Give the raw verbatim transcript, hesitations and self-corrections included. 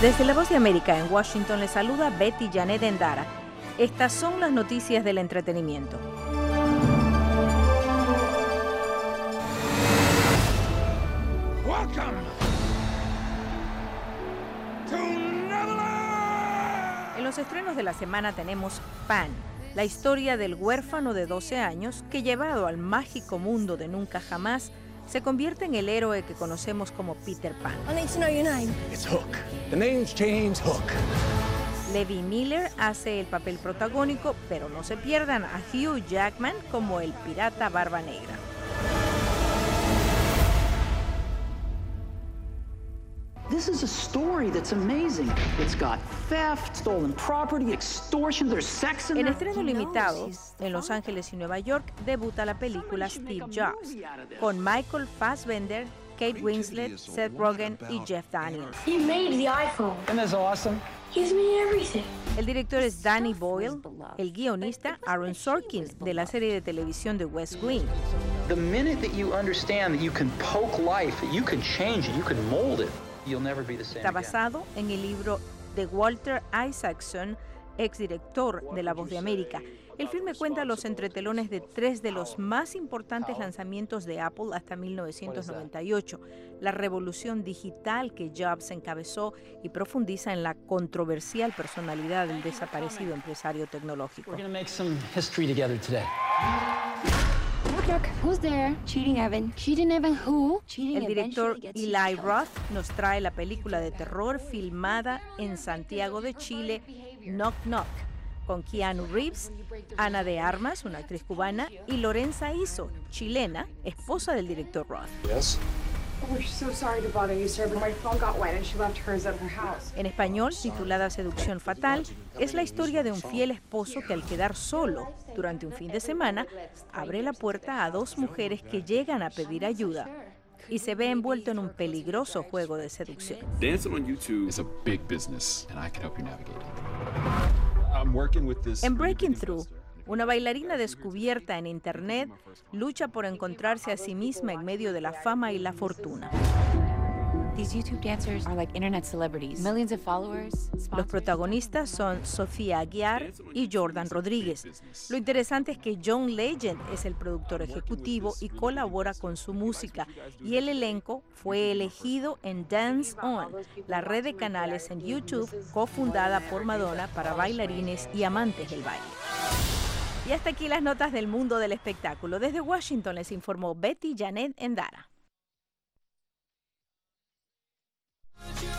Desde La Voz de América en Washington les saluda Betty Janet Endara. Estas son las noticias del entretenimiento. Welcome to Neverland. En los estrenos de la semana tenemos Pan, la historia del huérfano de doce años que, llevado al mágico mundo de Nunca Jamás, se convierte en el héroe que conocemos como Peter Pan. I need to know your name. It's Hook. The name's James Hook. Levi Miller hace el papel protagónico, pero no se pierdan a Hugh Jackman como el pirata Barba Negra. This is a story that's amazing. It's got theft, stolen property, extortion, there's sex in En there. estreno limitado, en Los Ángeles y Nueva York, debuta la película Steve Jobs, con Michael Fassbender, Kate Winslet, Seth Rogen y Jeff Daniels. He made the iPhone. Isn't this awesome? Gives me everything. El director es Danny Boyle, el guionista Aaron Sorkin, de la serie de televisión de West Wing. The minute that you understand that you can poke life, that you can change it, you can mold it, you'll never be the same Está again. basado en el libro de Walter Isaacson, exdirector de La Voz de América. El filme cuenta los entretelones de tres de los más importantes lanzamientos de Apple hasta mil novecientos noventa y ocho, la revolución digital que Jobs encabezó, y profundiza en la controversial personalidad del desaparecido empresario tecnológico. We're gonna make some history together today. Look, who's there? Cheating Evan. Cheating Evan who? Cheating El director eventually gets Eli in trouble. Roth nos trae la película de terror filmada en Santiago de Chile, Knock Knock, con Keanu Reeves, Ana de Armas, una actriz cubana, y Lorenza Iso, chilena, esposa del director Roth. Yes. We're so sorry to bother you, sir, but my phone got wet and she left hers at her house. En español, titulada Seducción Fatal, es la historia de un fiel esposo que, al quedar solo durante un fin de semana, abre la puerta a dos mujeres que llegan a pedir ayuda y se ve envuelto en un peligroso juego de seducción. Dancing on YouTube is a big business, and I can help you navigate it. I'm working with this. En Breaking Through, una bailarina descubierta en Internet lucha por encontrarse a sí misma en medio de la fama y la fortuna. These YouTube dancers are like internet celebrities. Millions of followers. Los protagonistas son Sofía Aguiar y Jordan Rodríguez. Lo interesante es que John Legend es el productor ejecutivo y colabora con su música, y el elenco fue elegido en Dance On, la red de canales en YouTube cofundada por Madonna para bailarines y amantes del baile. Y hasta aquí las notas del mundo del espectáculo. Desde Washington les informó Betty Janet Endara.